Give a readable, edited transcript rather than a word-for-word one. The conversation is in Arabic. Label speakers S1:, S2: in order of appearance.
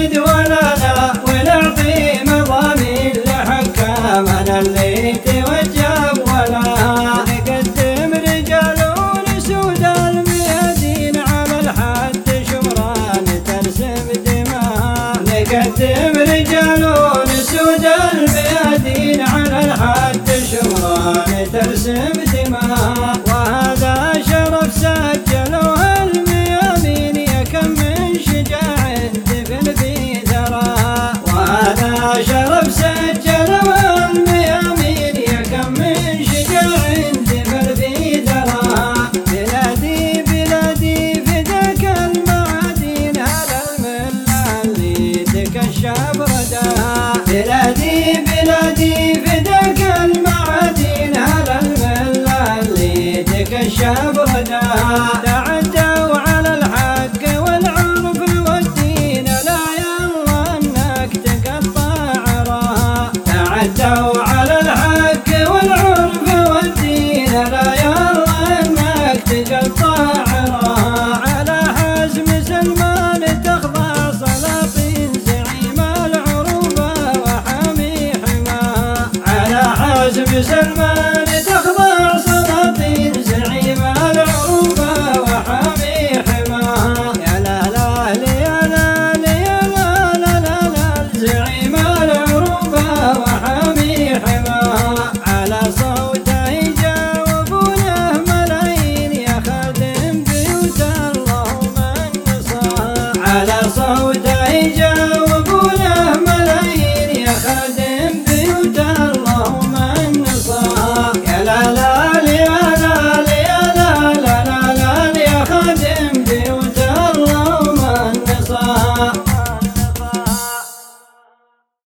S1: نزيد ولا لا ونعطي مضامين لحكامنا اللي توجب ولا نقدم رجالون سود الميادين على الحد شمران ترسم دماء نقدم رجالون سود الميادين على الحد شمران ترسم دماء وهذا شرف سجلوه الميامين يا كم من شجاع دفن في ثرى وهذا شرف سجلوه الميامين يا كم من شجاع دفن في ثرى بلادي بلادي فداك المعادين على الملة اللي تكشف رداها بلادي بلادي فداك المعادين على الملة اللي تكشف رداها تعدوا على الحق والعرف والدين لا يلا انك تقطع عراها تعدوا